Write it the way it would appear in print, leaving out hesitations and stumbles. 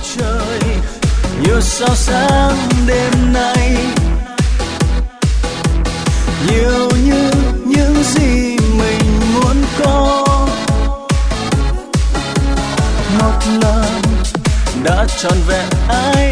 trời, nhiều sao sáng đêm nay, nhiều như những gì mình muốn có. Một lần đã trọn vẹn ai